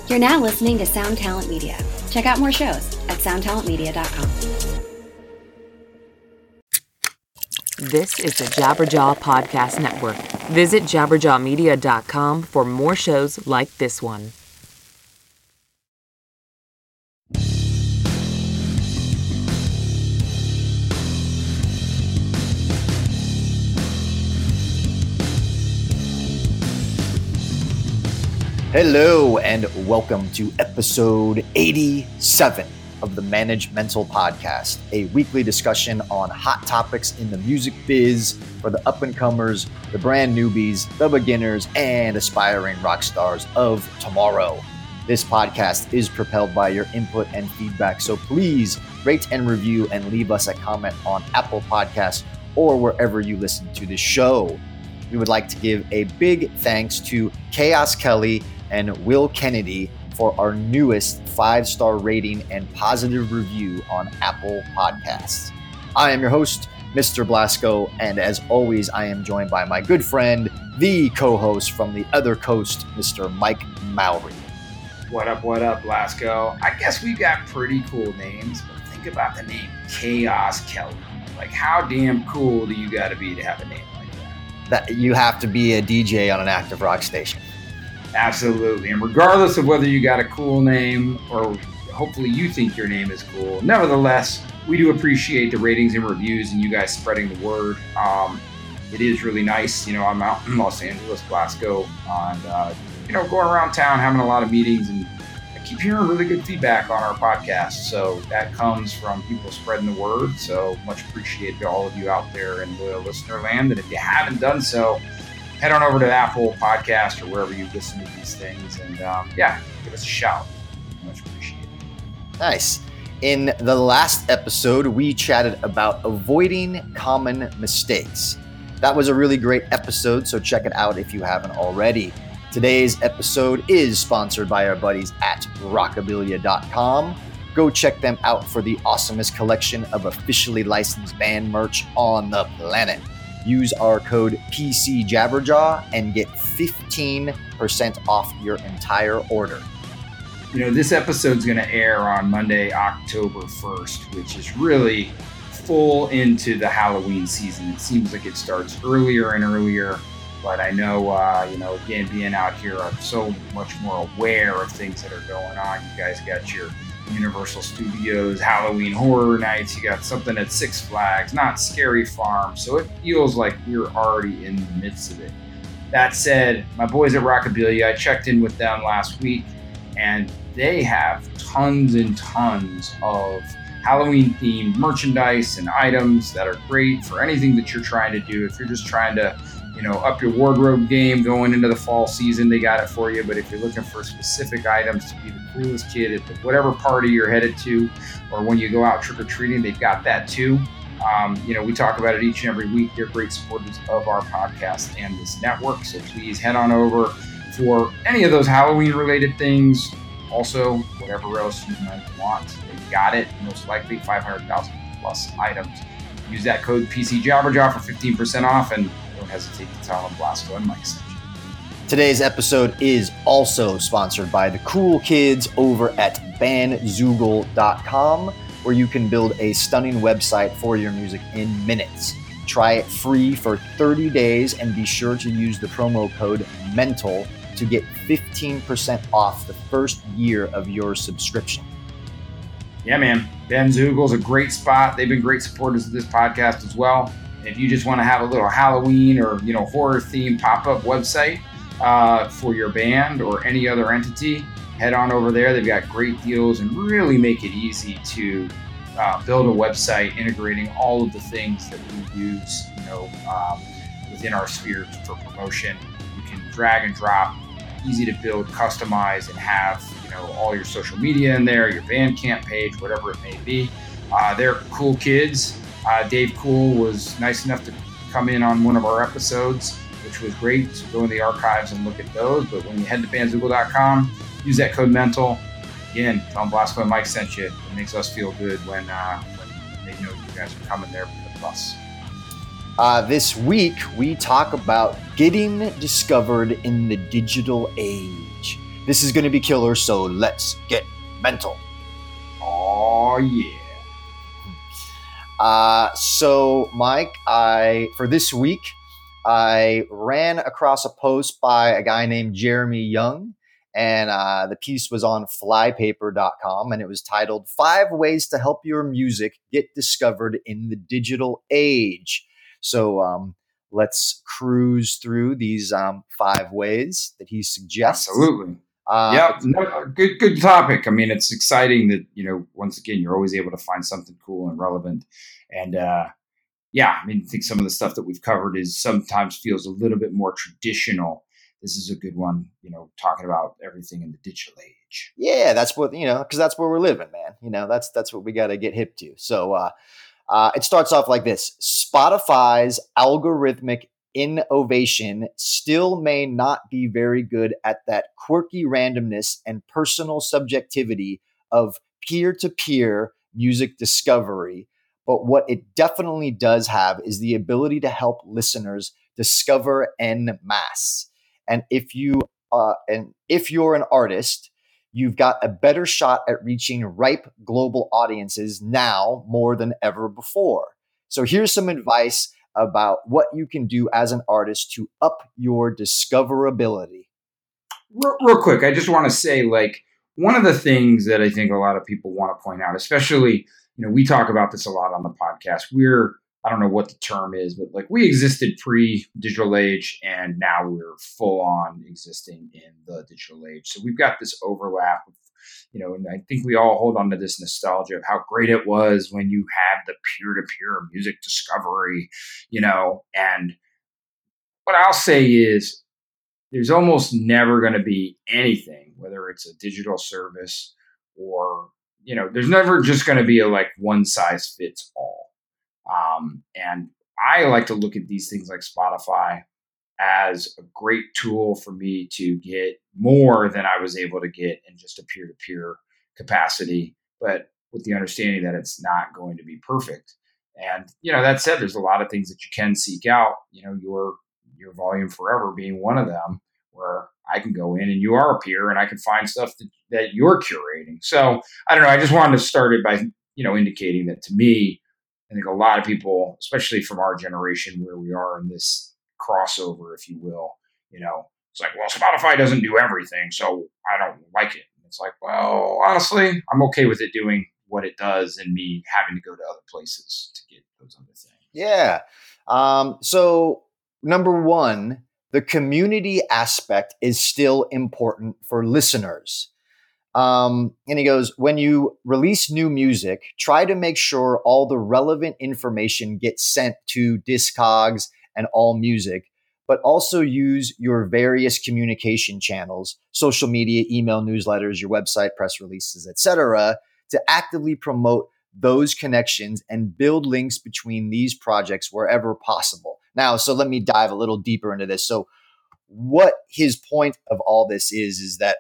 You're now listening to Sound Talent Media. Check out more shows at soundtalentmedia.com. This is the Jabberjaw Podcast Network. Visit jabberjawmedia.com for more shows like this one. Hello and welcome to episode 87 of the Managemental Podcast, a weekly discussion on hot topics in the music biz for the up-and-comers, the brand newbies, the beginners, and aspiring rock stars of tomorrow. This podcast is propelled by your input and feedback, so please rate and review and leave us a comment on Apple Podcasts or wherever you listen to the show. We would like to give a big thanks to Chaos Kelly and Will Kennedy for our newest 5-star rating and positive review on Apple Podcasts. I am your host, Mr. Blasco, and as always, I am joined by my good friend, the co-host from the other coast, Mr. Mike Mowry. What up, Blasco? I guess we got pretty cool names, but think about the name Chaos Kelly. Like, how damn cool do you gotta be to have a name like that? That you have to be a DJ on an active rock station. Absolutely. And regardless of whether you got a cool name or hopefully you think your name is cool, nevertheless, we do appreciate the ratings and reviews and you guys spreading the word. It is really nice. You know, I'm out in Los Angeles, Blasco, and, going around town, having a lot of meetings, and I keep hearing really good feedback on our podcast. So that comes from people spreading the word. So much appreciated to all of you out there in loyal listener land. And if you haven't done so, head on over to Apple Podcast or wherever you listen to these things and, give us a shout. Much appreciated. Nice. In the last episode, we chatted about avoiding common mistakes. That was a really great episode, so check it out if you haven't already. Today's episode is sponsored by our buddies at rockabilia.com. Go check them out for the awesomest collection of officially licensed band merch on the planet. Use our code PCJabberjaw and get 15% off your entire order. You know, this episode's going to air on Monday, October 1st, which is really full into the Halloween season. It seems like it starts earlier and earlier, but I know, again, being out here, I'm so much more aware of things that are going on. You guys got your Universal Studios Halloween Horror Nights, you got something at Six Flags, Not Scary Farm, so it feels like we're already in the midst of it. That said, my boys at Rockabilia, I checked in with them last week, and they have tons and tons of Halloween-themed merchandise and items that are great for anything that you're trying to do. If you're just trying to up your wardrobe game going into the fall season, they got it for you. But if you're looking for specific items to be the coolest kid at whatever party you're headed to, or when you go out trick-or-treating, they've got that too. We talk about it each and every week. They're great supporters of our podcast and this network. So please head on over for any of those Halloween-related things. Also, whatever else you might want, they got it. Most likely 500,000 plus items. Use that code PCJabberjaw for 15% off, and don't hesitate to tell them Blasco and Mike sent you. Today's episode is also sponsored by the cool kids over at bandzoogle.com, where you can build a stunning website for your music in minutes. Try it free for 30 days and be sure to use the promo code MENTAL to get 15% off the first year of your subscription. Yeah, man. Bandzoogle's a great spot. They've been great supporters of this podcast as well. And if you just want to have a little Halloween or, horror-themed pop-up website for your band or any other entity, head on over there. They've got great deals and really make it easy to build a website integrating all of the things that we use, within our sphere for promotion. You can drag and drop, easy to build, customize, and have all your social media in there, your Bandcamp page, whatever it may be. They're cool kids. Dave Cool was nice enough to come in on one of our episodes, which was great. So go in the archives and look at those. But when you head to bandzoogle.com, use that code MENTAL. Again, tell them Blasco and Mike sent you. It makes us feel good when they know you guys are coming there for the plus. This week, we talk about getting discovered in the digital age. This is going to be killer, so let's get mental. Oh, yeah. So Mike, for this week, I ran across a post by a guy named Jeremy Young, and the piece was on flypaper.com, and it was titled 5 Ways to Help Your Music Get Discovered in the Digital Age. So let's cruise through these 5 ways that he suggests. Absolutely. Good topic. I mean, it's exciting that, once again, you're always able to find something cool and relevant. And I think some of the stuff that we've covered sometimes feels a little bit more traditional. This is a good one, talking about everything in the digital age. Yeah, that's what, because that's where we're living, man. That's what we got to get hip to. So it starts off like this. Spotify's algorithmic innovation still may not be very good at that quirky randomness and personal subjectivity of peer-to-peer music discovery. But what it definitely does have is the ability to help listeners discover en masse. And if you're an artist, you've got a better shot at reaching ripe global audiences now more than ever before. So here's some advice about what you can do as an artist to up your discoverability. Real quick, I just want to say, one of the things that I think a lot of people want to point out, especially, we talk about this a lot on the podcast. I don't know what the term is, but we existed pre-digital age, and now we're full on existing in the digital age. So we've got this overlap of, and I think we all hold on to this nostalgia of how great it was when you had the peer-to-peer music discovery, and what I'll say is there's almost never going to be anything, whether it's a digital service or, there's never just going to be a one size fits all. And I like to look at these things like Spotify as a great tool for me to get more than I was able to get in just a peer-to-peer capacity, but with the understanding that it's not going to be perfect. And, that said, there's a lot of things that you can seek out, your Volume Forever being one of them, where I can go in and you are a peer and I can find stuff that you're curating. So I don't know. I just wanted to start it by, indicating that to me, I think a lot of people, especially from our generation where we are in this crossover, if you will, it's like, well, Spotify doesn't do everything, so I don't like it. And it's like, well, honestly, I'm okay with it doing what it does and me having to go to other places to get those other things. Yeah. So number 1, the community aspect is still important for listeners. And he goes, when you release new music, try to make sure all the relevant information gets sent to Discogs and AllMusic, but also use your various communication channels, social media, email, newsletters, your website, press releases, etc., to actively promote those connections and build links between these projects wherever possible. Now, so let me dive a little deeper into this. So what his point of all this is that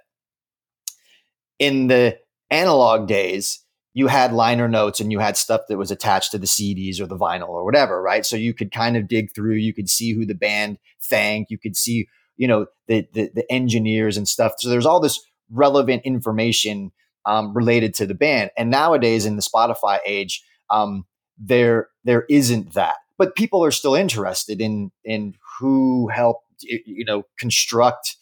in the analog days, you had liner notes and you had stuff that was attached to the CDs or the vinyl or whatever, right? So you could kind of dig through, you could see who the band thanked, you could see, the engineers and stuff. So there's all this relevant information related to the band. And nowadays in the Spotify age, there isn't that. But people are still interested in who helped, construct,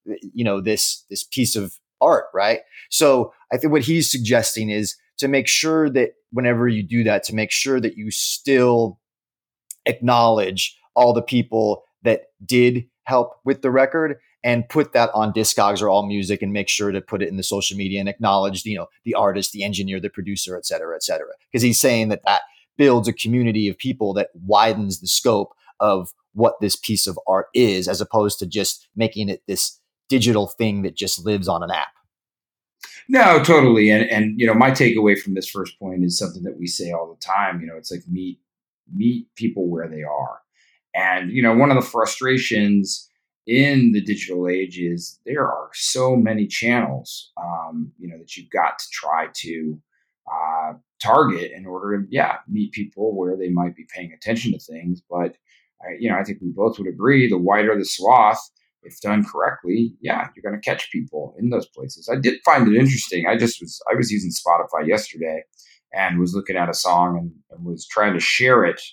this piece of art, right? So I think what he's suggesting is to make sure that whenever you do that, to make sure that you still acknowledge all the people that did help with the record and put that on Discogs or AllMusic and make sure to put it in the social media and acknowledge, the artist, the engineer, the producer, et cetera, et cetera. Because he's saying that builds a community of people that widens the scope of what this piece of art is, as opposed to just making it this digital thing that just lives on an app. No, totally. And my takeaway from this first point is something that we say all the time. It's like meet people where they are. And, one of the frustrations in the digital age is there are so many channels, that you've got to try to target in order to, meet people where they might be paying attention to things. But, I think we both would agree the wider the swath, if done correctly, yeah, you're going to catch people in those places. I did find it interesting. I was using Spotify yesterday and was looking at a song and was trying to share it,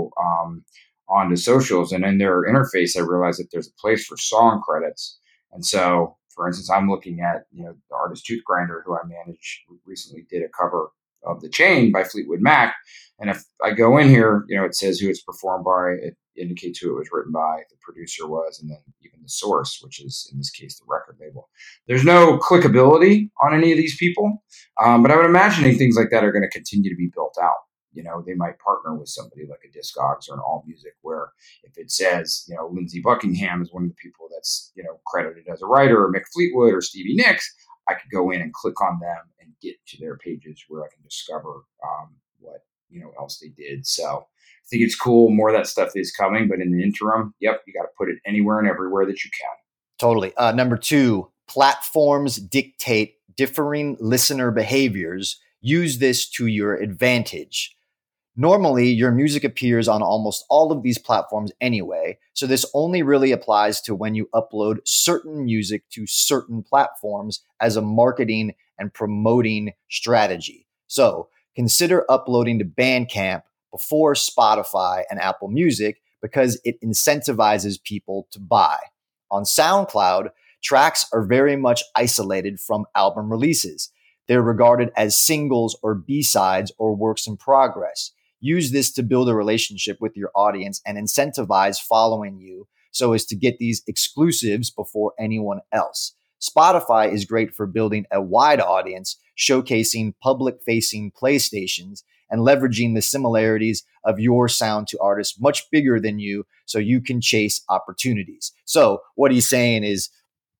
onto socials. And in their interface, I realized that there's a place for song credits. And so, for instance, I'm looking at, the artist Tooth Grinder, who I manage, recently did a cover of The Chain by Fleetwood Mac. And if I go in here, it says who it's performed by, it indicates who it was written by, the producer was, and then even the source, which is in this case the record label. There's no clickability on any of these people, but I would imagine things like that are going to continue to be built out. They might partner with somebody like a Discogs or an All Music, where if it says, Lindsey Buckingham is one of the people that's, credited as a writer, or Mick Fleetwood or Stevie Nicks, I could go in and click on them and get to their pages where I can discover what, else they did. So I think it's cool. More of that stuff is coming, but in the interim, yep, you got to put it anywhere and everywhere that you can. Totally. Number 2, platforms dictate differing listener behaviors. Use this to your advantage. Normally, your music appears on almost all of these platforms anyway, so this only really applies to when you upload certain music to certain platforms as a marketing and promoting strategy. So consider uploading to Bandcamp before Spotify and Apple Music because it incentivizes people to buy. On SoundCloud, tracks are very much isolated from album releases. They're regarded as singles or B-sides or works in progress. Use this to build a relationship with your audience and incentivize following you so as to get these exclusives before anyone else. Spotify is great for building a wide audience, showcasing public-facing playstations and leveraging the similarities of your sound to artists much bigger than you so you can chase opportunities. So what he's saying is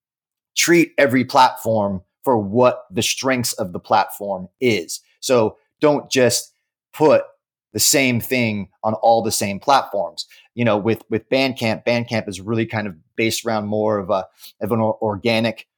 treat every platform for what the strengths of the platform is. So don't just put the same thing on all the same platforms. With Bandcamp is really kind of based around more of an organic,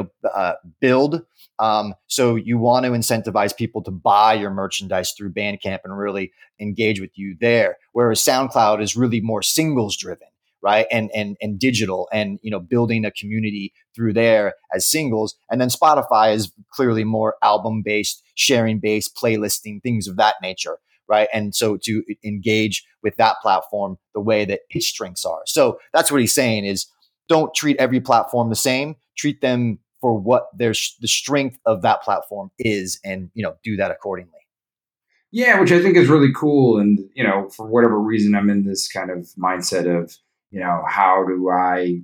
build. So you want to incentivize people to buy your merchandise through Bandcamp and really engage with you there. Whereas SoundCloud is really more singles driven, right? And digital and, building a community through there as singles. And then Spotify is clearly more album based, sharing based, playlisting, things of that nature. Right. And so to engage with that platform the way that its strengths are. So that's what he's saying is don't treat every platform the same. Treat them for what the strength of that platform is and, do that accordingly. Yeah, which I think is really cool. And, for whatever reason, I'm in this kind of mindset of, how do I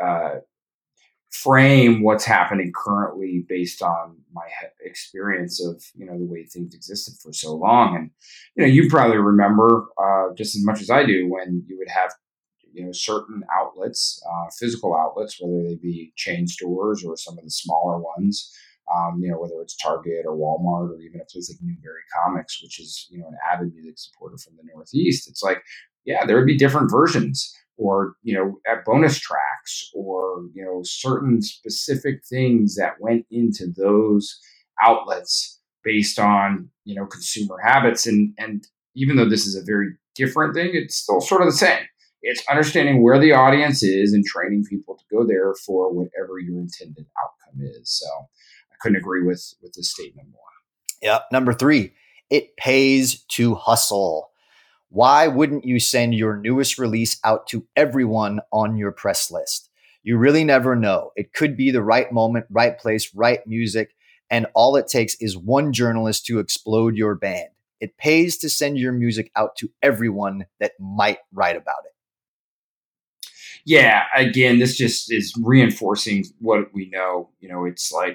frame what's happening currently based on my experience of, the way things existed for so long. And, you probably remember just as much as I do when you would have, certain outlets, physical outlets, whether they be chain stores or some of the smaller ones, whether it's Target or Walmart or even a place like Newberry Comics, which is, an avid music supporter from the Northeast. It's like, yeah, there would be different versions or, at bonus tracks or, certain specific things that went into those outlets based on, consumer habits. And even though this is a very different thing, it's still sort of the same. It's understanding where the audience is and training people to go there for whatever your intended outcome is. So I couldn't agree with this statement more. Yeah. Number 3, it pays to hustle. Why wouldn't you send your newest release out to everyone on your press list? You really never know. It could be the right moment, right place, right music, and all it takes is one journalist to explode your band. It pays to send your music out to everyone that might write about it. Yeah, again, this just is reinforcing what we know. It's like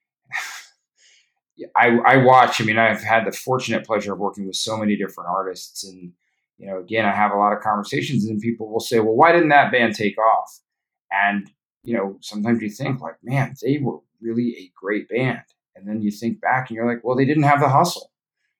I watch. I've had the fortunate pleasure of working with so many different artists, and again, I have a lot of conversations, and people will say, "Well, why didn't that band take off?" And sometimes you think, like, man, they were really a great band, and then you think back, and you're like, "Well, they didn't have the hustle."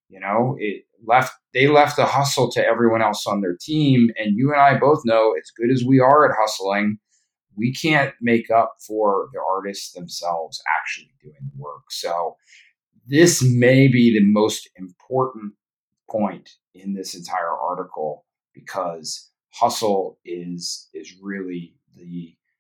They left the hustle to everyone else on their team. And you and I both know, as good as we are at hustling, we can't make up for the artists themselves actually doing the work. So this may be the most important point in this entire article, because hustle is really the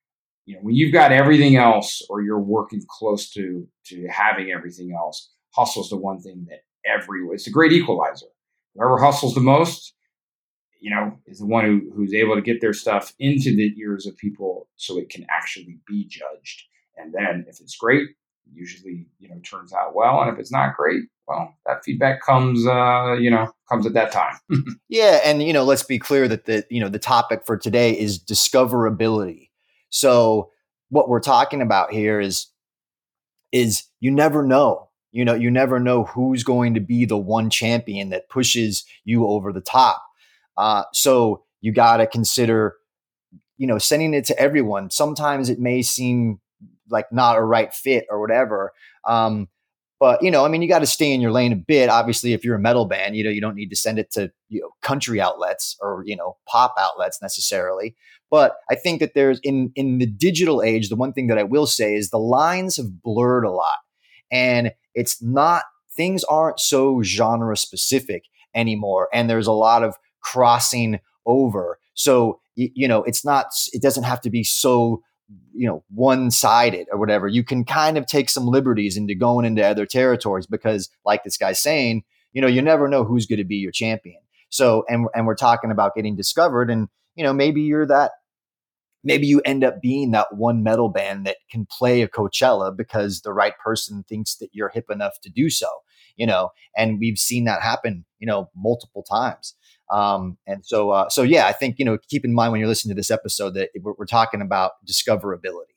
when you've got everything else, or you're working close to having everything else, hustle is the one thing that it's a great equalizer. Whoever hustles the most, is the one who's able to get their stuff into the ears of people so it can actually be judged. And then if it's great, usually, turns out well. And if it's not great, well, that feedback comes at that time. Yeah. And, let's be clear that the topic for today is discoverability. So what we're talking about here is you never know. You never know who's going to be the one champion that pushes you over the top. So you got to consider, sending it to everyone. Sometimes it may seem like not a right fit or whatever. But, you got to stay in your lane a bit. Obviously, if you're a metal band, you don't need to send it to, country outlets or, pop outlets necessarily. But I think that there's in the digital age, the one thing that I will say is the lines have blurred a lot, and things aren't so genre specific anymore. And there's a lot of crossing over. So, it doesn't have to be so, one-sided or whatever. You can kind of take some liberties into going into other territories because, like this guy's saying, you never know who's going to be your champion. So, and we're talking about getting discovered, and, maybe you end up being that one metal band that can play a Coachella because the right person thinks that you're hip enough to do so, and we've seen that happen, multiple times. And so yeah, I think, keep in mind when you're listening to this episode that we're talking about discoverability.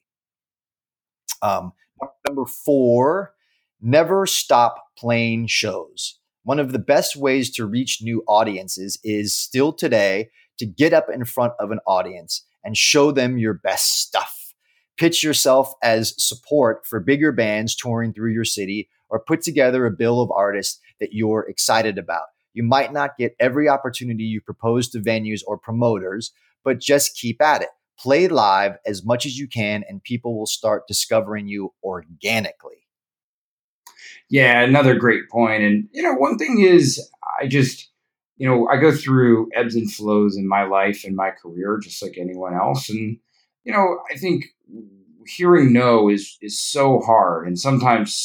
Number 4, never stop playing shows. One of the best ways to reach new audiences is still today to get up in front of an audience and show them your best stuff. Pitch yourself as support for bigger bands touring through your city, or put together a bill of artists that you're excited about. You might not get every opportunity you propose to venues or promoters, but just keep at it. Play live as much as you can, and people will start discovering you organically. Yeah, another great point. And, one thing is I go through ebbs and flows in my life and my career, just like anyone else. And, I think hearing no is so hard. And sometimes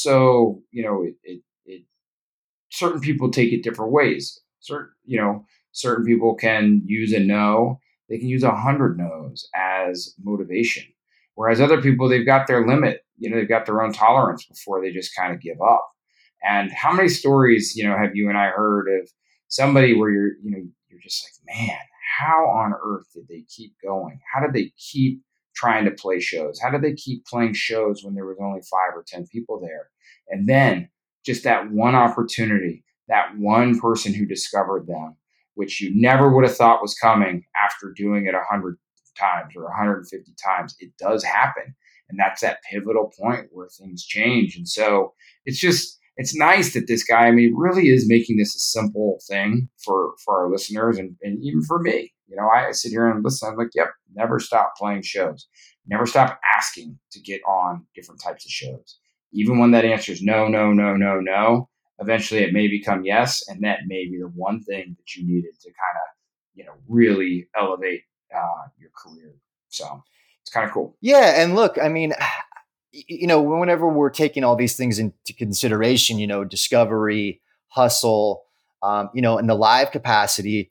certain people take it different ways. Certain people can use a no. They can use 100 no's as motivation. Whereas other people, they've got their limit. They've got their own tolerance before they just kind of give up. And how many stories, have you and I heard of somebody where you're just like, man, how on earth did they keep going? How did they keep trying to play shows? How did they keep playing shows when there was only 5 or 10 people there? And then just that one opportunity, that one person who discovered them, which you never would have thought was coming after doing it 100 times or 150 times. It does happen. And that's that pivotal point where things change. And so it's nice that this guy, really is making this a simple thing for our listeners and even for me. I sit here and listen. I'm like, yep, never stop playing shows. Never stop asking to get on different types of shows. Even when that answer is no, no, no, no, no, eventually it may become yes. And that may be the one thing that you needed to kind of, really elevate your career. So it's kind of cool. Yeah. And look, whenever we're taking all these things into consideration, discovery, hustle, in the live capacity,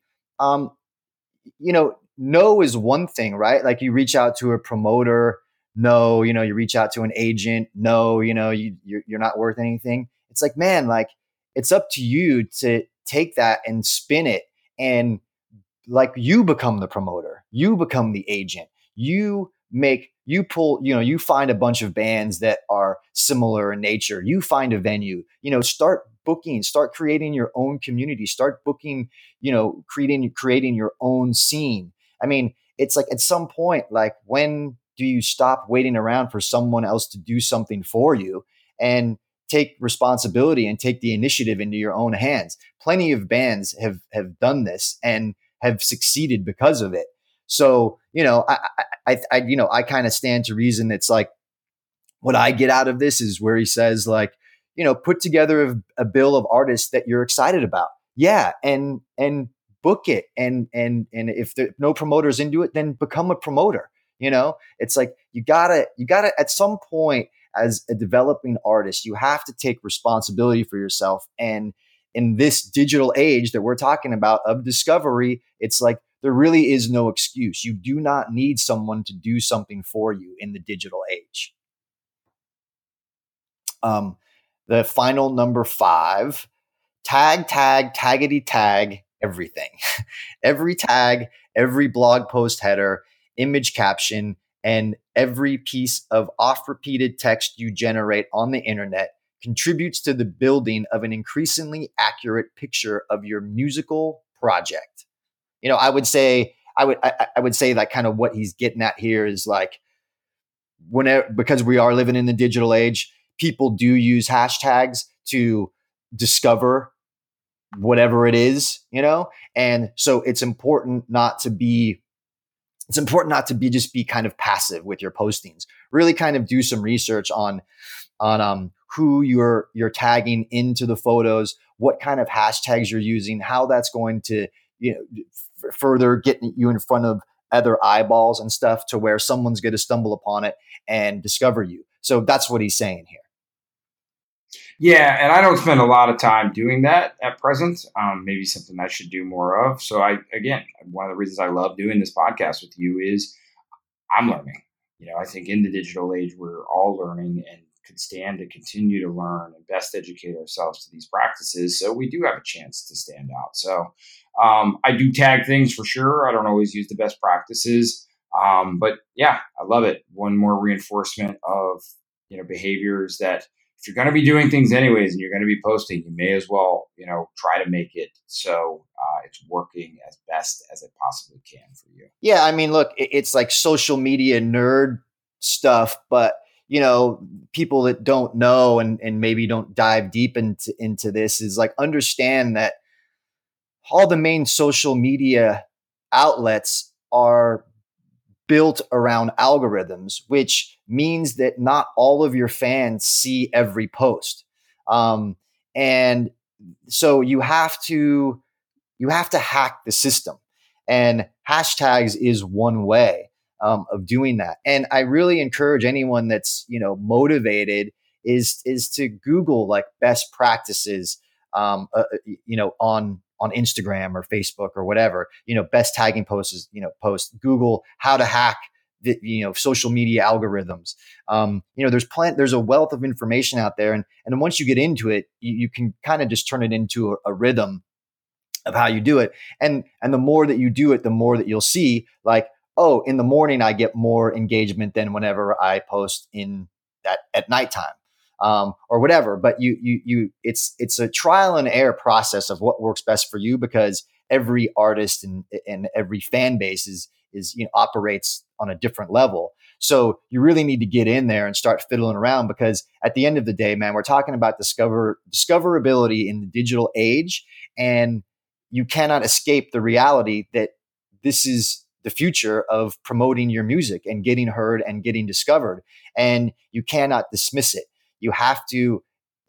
no is one thing, right? Like you reach out to a promoter, no, you reach out to an agent, no, you're not worth anything. It's like, man, like it's up to you to take that and spin it. And like you become the promoter, you become the agent, you find a bunch of bands that are similar in nature. You find a venue, start booking, start creating your own community, start booking, creating your own scene. It's like at some point, like when do you stop waiting around for someone else to do something for you and take responsibility and take the initiative into your own hands? Plenty of bands have done this and have succeeded because of it. So, I kind of stand to reason. It's like what I get out of this is where he says like, put together a bill of artists that you're excited about. Yeah. And book it. And if no promoter's into it, then become a promoter. It's like you gotta at some point as a developing artist, you have to take responsibility for yourself. And in this digital age that we're talking about of discovery, it's like there really is no excuse. You do not need someone to do something for you in the digital age. The final number 5, taggity tag everything. Every tag, every blog post header, image caption, and every piece of oft-repeated text you generate on the internet contributes to the building of an increasingly accurate picture of your musical project. I would say that kind of what he's getting at here is like, whenever, because we are living in the digital age, people do use hashtags to discover whatever it is, and so it's important not to be just be kind of passive with your postings. Really kind of do some research on who you're tagging into the photos, what kind of hashtags you're using, how that's going to further get you in front of other eyeballs and stuff to where someone's going to stumble upon it and discover you. So that's what he's saying here. Yeah, and I don't spend a lot of time doing that at present. Maybe something I should do more of. So one of the reasons I love doing this podcast with you is I'm learning. I think in the digital age, we're all learning and could stand to continue to learn and best educate ourselves to these practices. So we do have a chance to stand out. So I do tag things for sure. I don't always use the best practices. But yeah, I love it. One more reinforcement of, behaviors that if you're going to be doing things anyways and you're going to be posting, you may as well, try to make it so it's working as best as it possibly can for you. Yeah. I mean, look, it's like social media nerd stuff, but people that don't know and maybe don't dive deep into this is like, understand that all the main social media outlets are built around algorithms, which means that not all of your fans see every post. And so you have to hack the system, and hashtags is one way of doing that. And I really encourage anyone that's, motivated is to Google like best practices, on Instagram or Facebook or whatever, best tagging posts, post, Google how to hack the, social media algorithms. There's a wealth of information out there. And once you get into it, you can kind of just turn it into a rhythm of how you do it. And the more that you do it, the more that you'll see like, oh, in the morning, I get more engagement than whenever I post at nighttime. Or whatever, but it's a trial and error process of what works best for you, because every artist and every fan base is operates on a different level. So you really need to get in there and start fiddling around, because at the end of the day, man, we're talking about discoverability in the digital age, and you cannot escape the reality that this is the future of promoting your music and getting heard and getting discovered, and you cannot dismiss it. You have to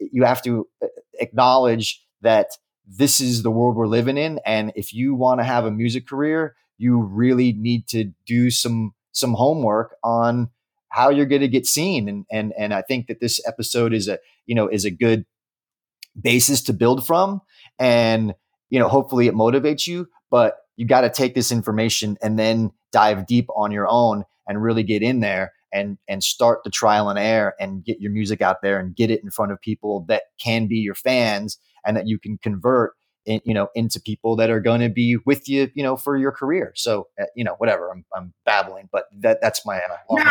acknowledge that this is the world we're living in. And if you want to have a music career, you really need to do some homework on how you're going to get seen. And I think that this episode is a good basis to build from, and, hopefully it motivates you, but you got to take this information and then dive deep on your own and really get in there and start the trial and error and get your music out there and get it in front of people that can be your fans and that you can convert into people that are going to be with you, for your career. So, whatever, I'm babbling, but that's my,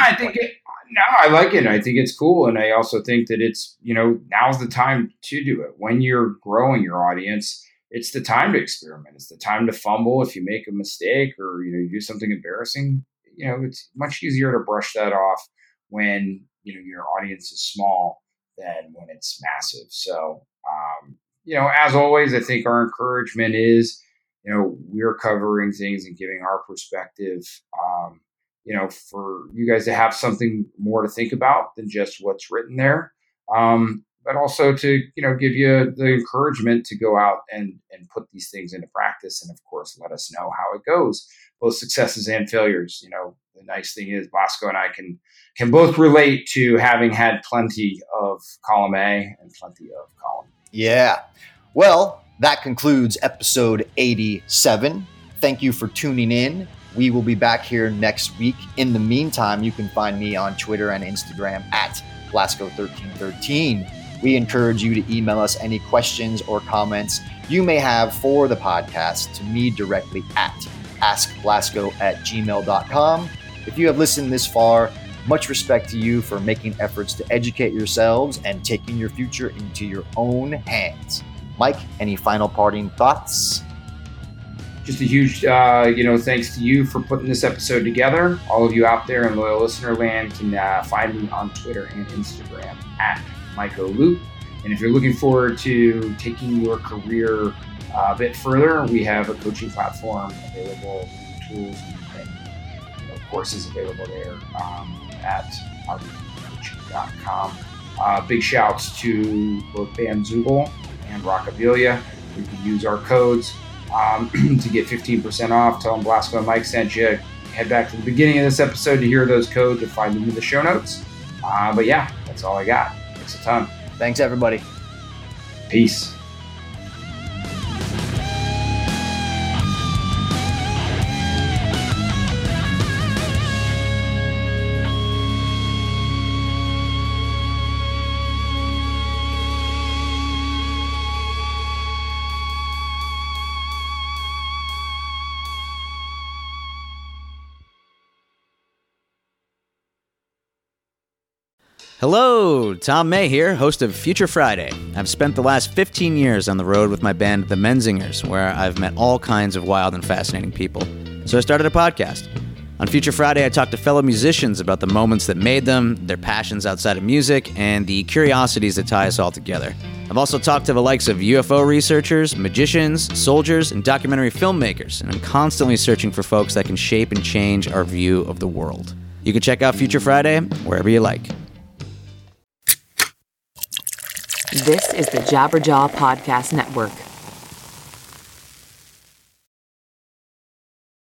I like it. I think it's cool. And I also think that it's, now's the time to do it. When you're growing your audience, it's the time to experiment. It's the time to fumble. If you make a mistake or, you do something embarrassing, it's much easier to brush that off when, your audience is small than when it's massive. So, as always, I think our encouragement is, we're covering things and giving our perspective, for you guys to have something more to think about than just what's written there. but also to, give you the encouragement to go out and put these things into practice. And of course, let us know how it goes, both successes and failures. The nice thing is Blasco and I can both relate to having had plenty of column A and plenty of column B. Yeah. Well, that concludes episode 87. Thank you for tuning in. We will be back here next week. In the meantime, you can find me on Twitter and Instagram at Blasco1313. We encourage you to email us any questions or comments you may have for the podcast to me directly at askblasco@gmail.com. If you have listened this far, much respect to you for making efforts to educate yourselves and taking your future into your own hands. Mike, any final parting thoughts? Just a huge, thanks to you for putting this episode together. All of you out there in loyal listener land can find me on Twitter and Instagram at MikeO'Loop. And if you're looking forward to taking your career a bit further, we have a coaching platform available, tools and courses available there at rvcoaching.com. Big shouts to both Bandzoogle and Rockabilia. You can use our codes to get 15% off. Tell them Blasco and Mike sent you. Head back to the beginning of this episode to hear those codes and find them in the show notes. But yeah, that's all I got. Thanks a ton. Thanks, everybody. Peace. Hello, Tom May here, host of Future Friday. I've spent the last 15 years on the road with my band, The Menzingers, where I've met all kinds of wild and fascinating people. So I started a podcast. On Future Friday, I talk to fellow musicians about the moments that made them, their passions outside of music, and the curiosities that tie us all together. I've also talked to the likes of UFO researchers, magicians, soldiers, and documentary filmmakers, and I'm constantly searching for folks that can shape and change our view of the world. You can check out Future Friday wherever you like. This is the Jabberjaw Podcast Network.